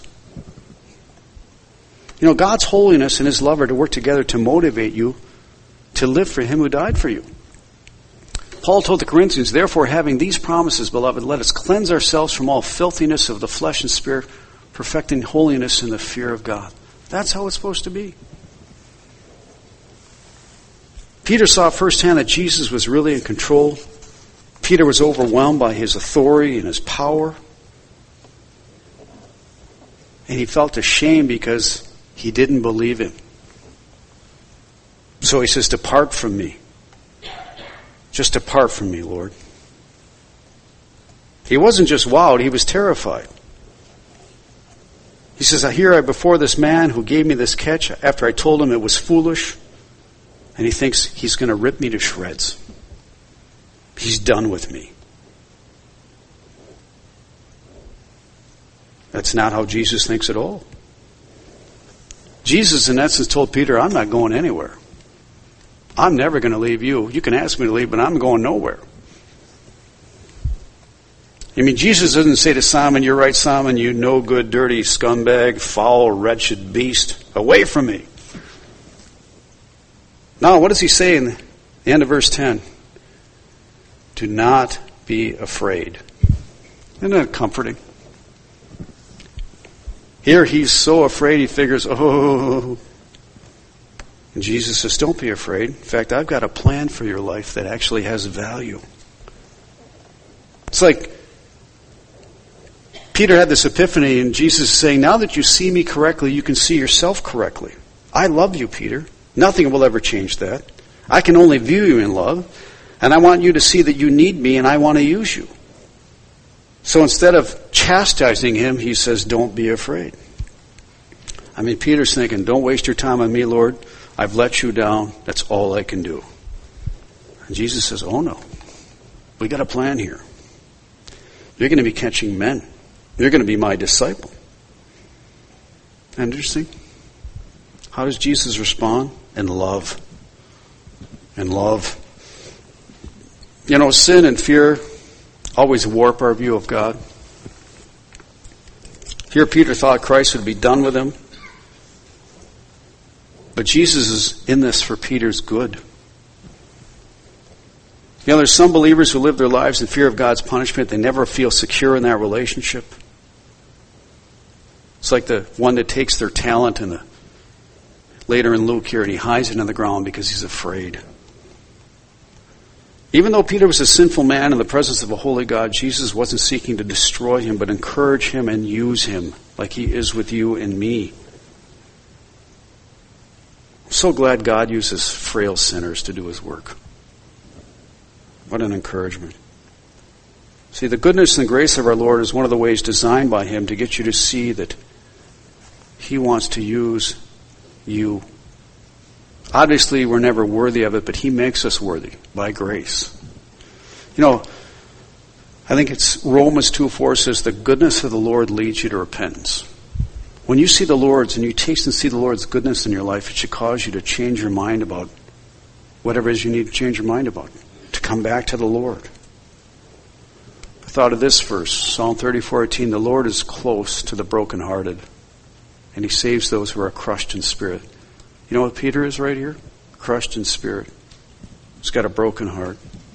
You know, God's holiness and his love are to work together to motivate you to live for him who died for you. Paul told the Corinthians, "Therefore, having these promises, beloved, let us cleanse ourselves from all filthiness of the flesh and spirit, perfecting holiness in the fear of God." That's how it's supposed to be. Peter saw firsthand that Jesus was really in control. Peter was overwhelmed by his authority and his power. And he felt ashamed because he didn't believe him. So he says, "Depart from me. Just depart from me, Lord." He wasn't just wowed, he was terrified. He says, "Here I before this man who gave me this catch after I told him it was foolish." And he thinks he's going to rip me to shreds. He's done with me. That's not how Jesus thinks at all. Jesus, in essence, told Peter, "I'm not going anywhere. I'm never going to leave you. You can ask me to leave, but I'm going nowhere." I mean, Jesus doesn't say to Simon, "You're right, Simon, you no good, dirty scumbag, foul, wretched beast. Away from me." Now, what does he say in the end of verse 10? "Do not be afraid." Isn't that comforting? Here he's so afraid he figures, And Jesus says, don't be afraid. In fact, I've got a plan for your life that actually has value. It's like Peter had this epiphany, and Jesus is saying, now that you see me correctly, you can see yourself correctly. I love you, Peter. Nothing will ever change that. I can only view you in love, and I want you to see that you need me, and I want to use you. So instead of chastising him, he says, don't be afraid. I mean, Peter's thinking, don't waste your time on me, Lord. I've let you down. That's all I can do. And Jesus says, oh no. We got a plan here. You're going to be catching men. You're going to be my disciple. Interesting. How does Jesus respond? In love. In love. You know, sin and fear always warp our view of God. Here Peter thought Christ would be done with him. But Jesus is in this for Peter's good. You know, there's some believers who live their lives in fear of God's punishment. They never feel secure in that relationship. It's like the one that takes their talent later in Luke here, and he hides it in the ground because he's afraid. Even though Peter was a sinful man in the presence of a holy God, Jesus wasn't seeking to destroy him, but encourage him and use him like he is with you and me. I'm so glad God uses frail sinners to do his work. What an encouragement. See, the goodness and grace of our Lord is one of the ways designed by him to get you to see that he wants to use you. Obviously, we're never worthy of it, but he makes us worthy by grace. You know, I think it's Romans 2:4 says, the goodness of the Lord leads you to repentance. When you see the Lord's and you taste and see the Lord's goodness in your life, it should cause you to change your mind about whatever it is you need to change your mind about, to come back to the Lord. I thought of this verse, Psalm 34:18, the Lord is close to the brokenhearted, and he saves those who are crushed in spirit. You know what Peter is right here? Crushed in spirit. He's got a broken heart.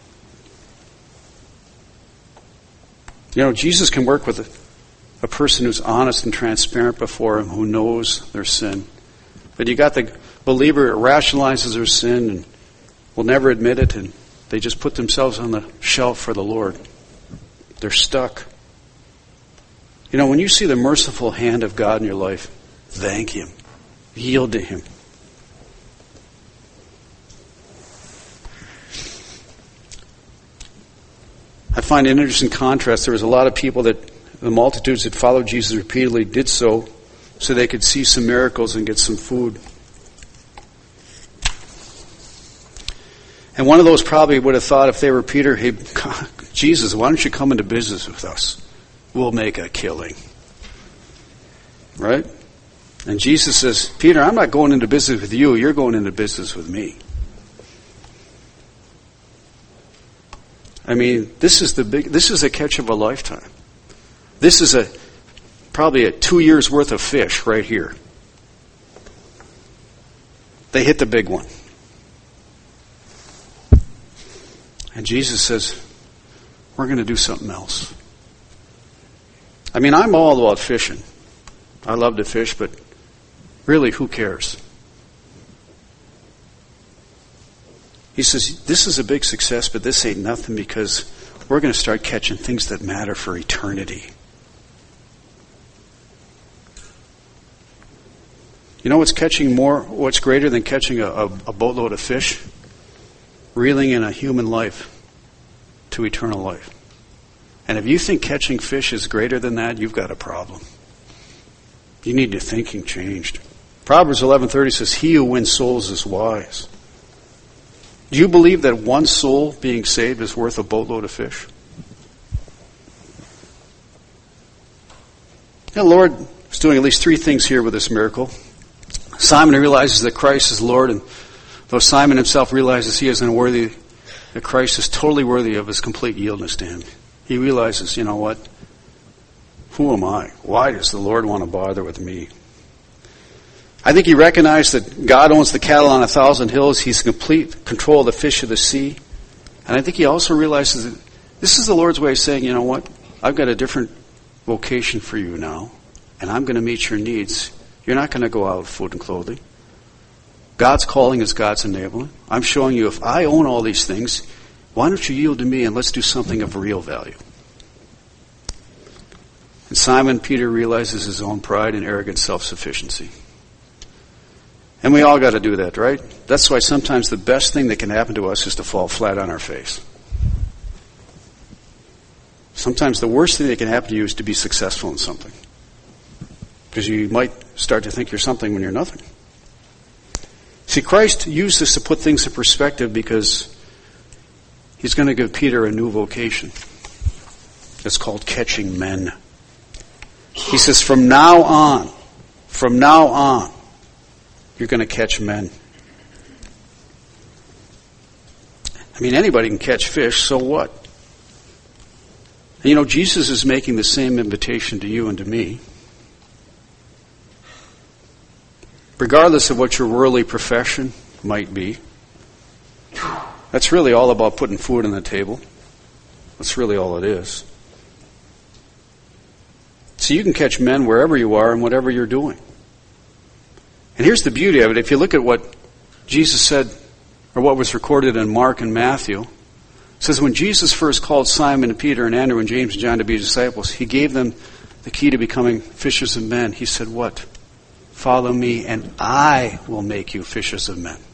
You know, Jesus can work with a person who's honest and transparent before him, who knows their sin. But you got the believer who rationalizes their sin and will never admit it, and they just put themselves on the shelf for the Lord. They're stuck. You know, when you see the merciful hand of God in your life, thank him. Yield to him. I find an interesting contrast. There was a lot of people that, the multitudes that followed Jesus repeatedly did so they could see some miracles and get some food. And one of those probably would have thought, if they were Peter, hey, Jesus, why don't you come into business with us? We'll make a killing. Right? And Jesus says, Peter, I'm not going into business with you. You're going into business with me. I mean, this is a catch of a lifetime. This is probably a 2 years worth of fish right here. They hit the big one. And Jesus says, we're going to do something else. I mean, I'm all about fishing. I love to fish, but really, who cares? He says, this is a big success, but this ain't nothing, because we're going to start catching things that matter for eternity. You know what's greater than catching a boatload of fish? Reeling in a human life to eternal life. And if you think catching fish is greater than that, you've got a problem. You need your thinking changed. Proverbs 11:30 says, he who wins souls is wise. Do you believe that one soul being saved is worth a boatload of fish? The Lord is doing at least 3 things here with this miracle. Simon realizes that Christ is Lord, and though Simon himself realizes he is unworthy, that Christ is totally worthy of his complete yieldness to him. He realizes, you know what? Who am I? Why does the Lord want to bother with me? I think he recognized that God owns the cattle on 1,000 hills. He's in complete control of the fish of the sea. And I think he also realizes that this is the Lord's way of saying, you know what? I've got a different vocation for you now, and I'm going to meet your needs. You're not going to go out with food and clothing. God's calling is God's enabling. I'm showing you if I own all these things, why don't you yield to me and let's do something of real value? And Simon Peter realizes his own pride and arrogant self-sufficiency. And we all got to do that, right? That's why sometimes the best thing that can happen to us is to fall flat on our face. Sometimes the worst thing that can happen to you is to be successful in something. Because you might start to think you're something when you're nothing. See, Christ used this to put things in perspective because he's going to give Peter a new vocation. It's called catching men. He says, from now on, you're going to catch men. I mean, anybody can catch fish, so what? And you know, Jesus is making the same invitation to you and to me. Regardless of what your worldly profession might be, that's really all about putting food on the table. That's really all it is. So you can catch men wherever you are and whatever you're doing. And here's the beauty of it. If you look at what Jesus said, or what was recorded in Mark and Matthew, it says when Jesus first called Simon and Peter and Andrew and James and John to be disciples, he gave them the key to becoming fishers of men. He said what? Follow me and I will make you fishers of men.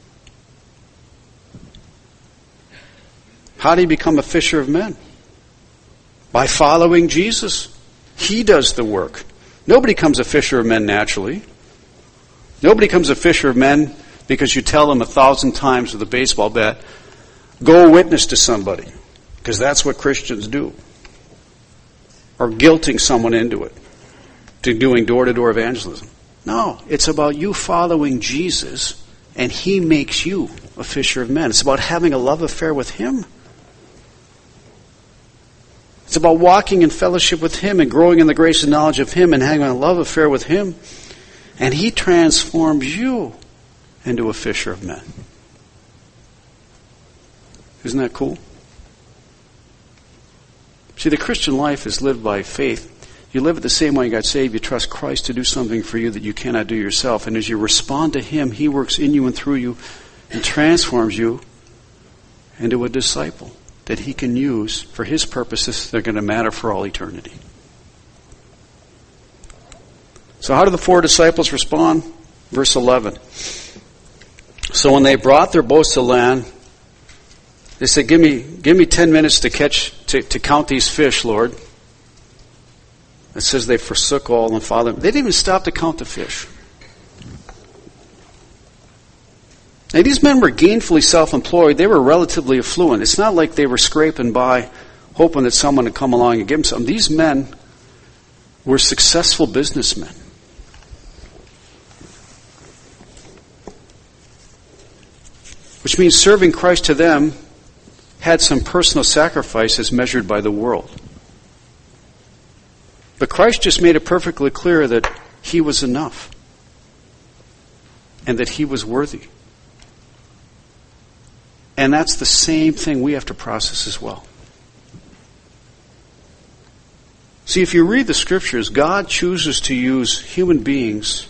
How do you become a fisher of men? By following Jesus. He does the work. Nobody becomes a fisher of men naturally. Nobody becomes a fisher of men because you tell them 1,000 times with a baseball bat, go witness to somebody. Because that's what Christians do. Or guilting someone into it. To doing door-to-door evangelism. No, it's about you following Jesus and he makes you a fisher of men. It's about having a love affair with him. It's about walking in fellowship with him and growing in the grace and knowledge of him and having a love affair with him. And he transforms you into a fisher of men. Isn't that cool? See, the Christian life is lived by faith. You live it the same way you got saved. You trust Christ to do something for you that you cannot do yourself. And as you respond to him, he works in you and through you and transforms you into a disciple that he can use for his purposes that are going to matter for all eternity. So how do the 4 disciples respond? Verse 11. So when they brought their boats to land, they said, give me 10 minutes to count these fish, Lord. It says they forsook all and followed him. They didn't even stop to count the fish. Now, these men were gainfully self-employed. They were relatively affluent. It's not like they were scraping by, hoping that someone would come along and give them something. These men were successful businessmen. Which means serving Christ to them had some personal sacrifice as measured by the world. But Christ just made it perfectly clear that he was enough. And that he was worthy. And that's the same thing we have to process as well. See, if you read the scriptures, God chooses to use human beings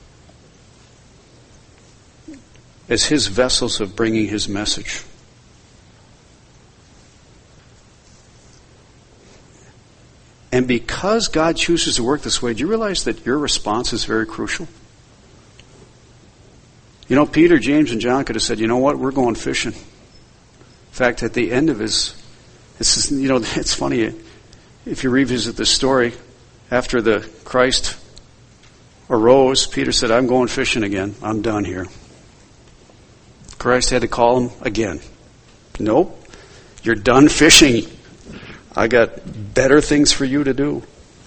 as his vessels of bringing his message. And because God chooses to work this way, do you realize that your response is very crucial? You know, Peter, James, and John could have said, you know what, we're going fishing. In fact, at the end of it's funny, if you revisit this story, after the Christ arose, Peter said, I'm going fishing again. I'm done here. Christ had to call him again. Nope, you're done fishing. I got better things for you to do.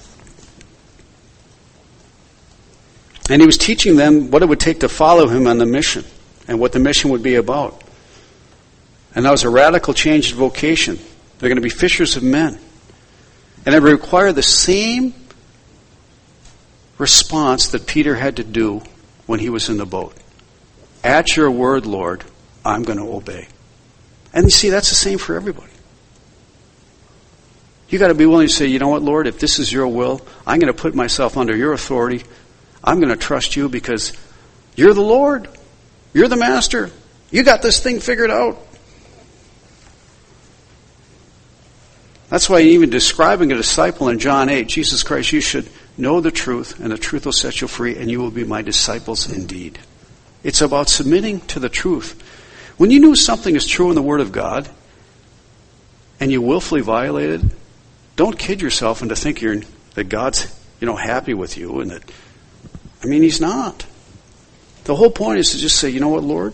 And he was teaching them what it would take to follow him on the mission and what the mission would be about. And that was a radical change in vocation. They're going to be fishers of men. And it would require the same response that Peter had to do when he was in the boat. At your word, Lord, I'm going to obey. And you see, that's the same for everybody. You got to be willing to say, you know what, Lord, if this is your will, I'm going to put myself under your authority. I'm going to trust you because you're the Lord. You're the master. You got this thing figured out. That's why even describing a disciple in John 8, Jesus Christ, you should know the truth, and the truth will set you free, and you will be my disciples indeed. It's about submitting to the truth. When you know something is true in the Word of God, and you willfully violate it, don't kid yourself into thinking that God's, happy with you, and that, He's not. The whole point is to just say, you know what, Lord?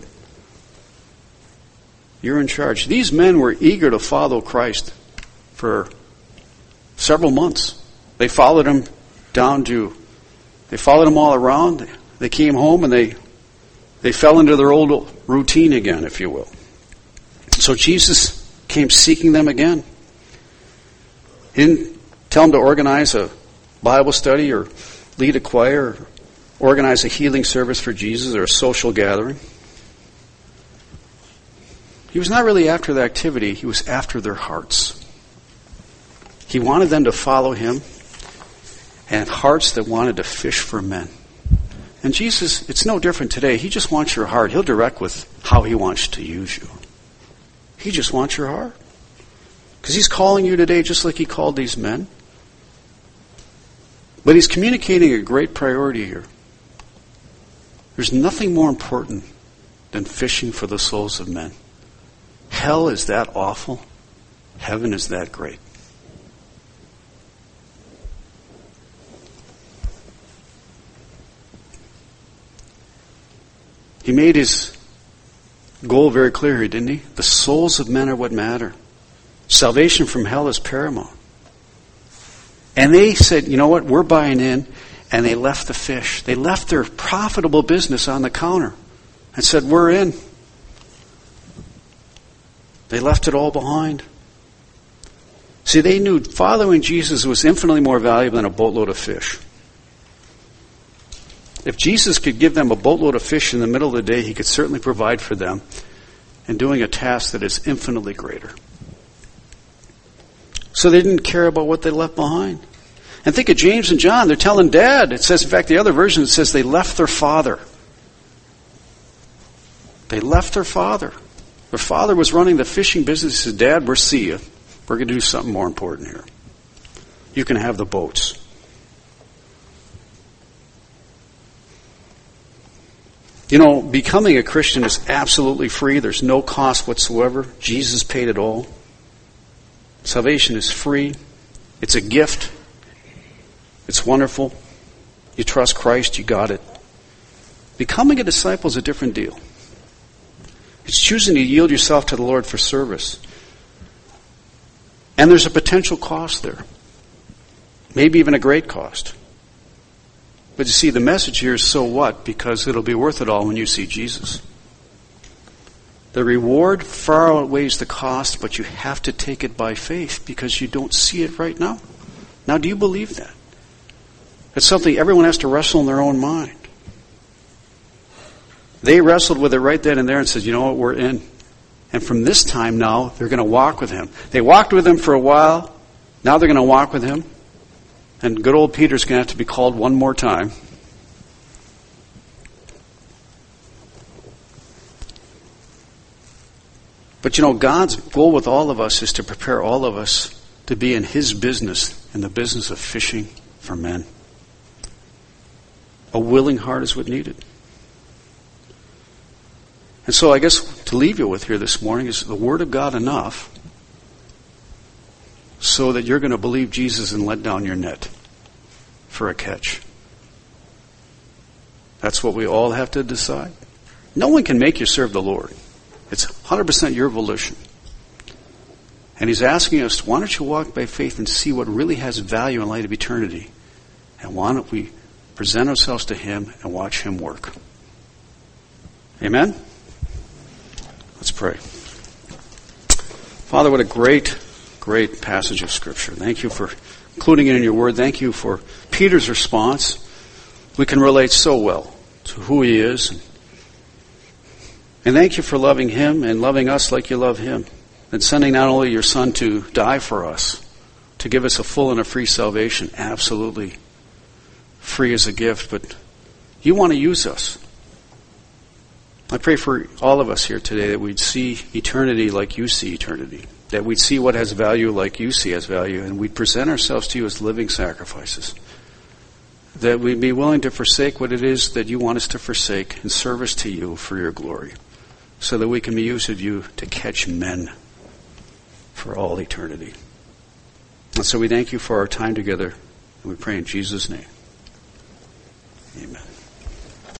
You're in charge. These men were eager to follow Christ for several months. They followed him they followed him all around. They came home and they fell into their old routine again, if you will. So Jesus came seeking them again. He didn't tell them to organize a Bible study or lead a choir or organize a healing service for Jesus or a social gathering. He was not really after the activity. He was after their hearts. He wanted them to follow him, and hearts that wanted to fish for men. And Jesus, it's no different today. He just wants your heart. He'll direct with how he wants to use you. He just wants your heart. Because he's calling you today just like he called these men. But he's communicating a great priority here. There's nothing more important than fishing for the souls of men. Hell is that awful. Heaven is that great. He made his goal very clear here, didn't he? The souls of men are what matter. Salvation from hell is paramount. And they said, you know what, we're buying in. And they left the fish. They left their profitable business on the counter and said, we're in. They left it all behind. See, they knew following Jesus was infinitely more valuable than a boatload of fish. If Jesus could give them a boatload of fish in the middle of the day, he could certainly provide for them in doing a task that is infinitely greater. So they didn't care about what they left behind. And think of James and John. They're telling Dad. It says, in fact, the other version, it says they left their father. They left their father. Their father was running the fishing business. He said, Dad, we'll see you. We're going to do something more important here. You can have the boats. Becoming a Christian is absolutely free. There's no cost whatsoever. Jesus paid it all. Salvation is free. It's a gift. It's wonderful. You trust Christ, you got it. Becoming a disciple is a different deal. It's choosing to yield yourself to the Lord for service. And there's a potential cost there. Maybe even a great cost. But you see, the message here is so what? Because it'll be worth it all when you see Jesus. The reward far outweighs the cost, but you have to take it by faith because you don't see it right now. Now, do you believe that? It's something everyone has to wrestle in their own mind. They wrestled with it right then and there and said, you know what, we're in. And from this time now, they're going to walk with him. They walked with him for a while. Now they're going to walk with him. And good old Peter's going to have to be called one more time. But God's goal with all of us is to prepare all of us to be in his business, in the business of fishing for men. A willing heart is what needed. And so I guess to leave you with here this morning is the Word of God enough so that you're going to believe Jesus and let down your net for a catch. That's what we all have to decide. No one can make you serve the Lord. It's 100% your volition. And he's asking us, why don't you walk by faith and see what really has value in light of eternity? And why don't we present ourselves to him and watch him work? Amen? Let's pray. Father, what a great passage of Scripture. Thank you for including it in your word. Thank you for Peter's response. We can relate so well to who he is. And thank you for loving him and loving us like you love him. And sending not only your Son to die for us, to give us a full and a free salvation, absolutely free as a gift, but you want to use us. I pray for all of us here today that we'd see eternity like you see eternity, that we'd see what has value like you see has value, and we'd present ourselves to you as living sacrifices, that we'd be willing to forsake what it is that you want us to forsake in service to you for your glory, so that we can be used of you to catch men for all eternity. And so we thank you for our time together, and we pray in Jesus' name. Amen.